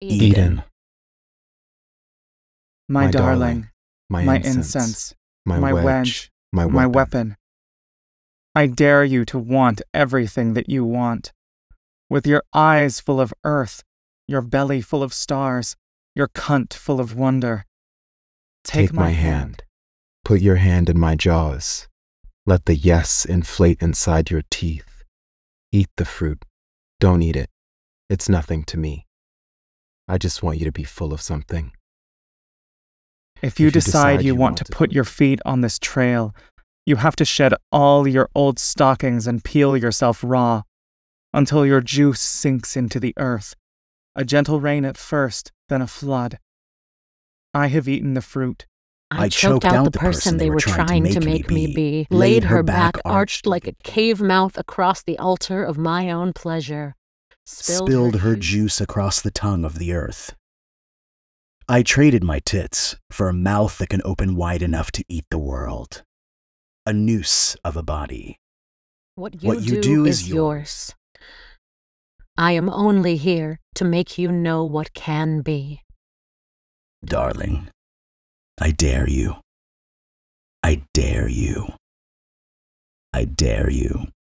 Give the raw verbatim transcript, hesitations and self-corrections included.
Eden. My, My darling, darling, my my incense, incense, my my wedge, wedge, my my weapon. weapon. I dare you to want everything that you want. With your eyes full of earth, your belly full of stars, your cunt full of wonder. Take, Take my hand. Put your hand in my jaws. Let the yes inflate inside your teeth. Eat the fruit. Don't eat it. It's nothing to me. I just want you to be full of something. If you, decide, you want to put your feet on this trail, you have to shed all your old stockings and peel yourself raw, until your juice sinks into the earth, a gentle rain at first, then a flood. I have eaten the fruit. I choked out the person they were trying to make me be, laid her back arched like a cave mouth across the altar of my own pleasure, spilled her juice across the tongue of the earth. I traded my tits for a mouth that can open wide enough to eat the world. A noose of a body. What you, what you do, do is yours. I am only here to make you know what can be. Darling, I dare you. I dare you. I dare you.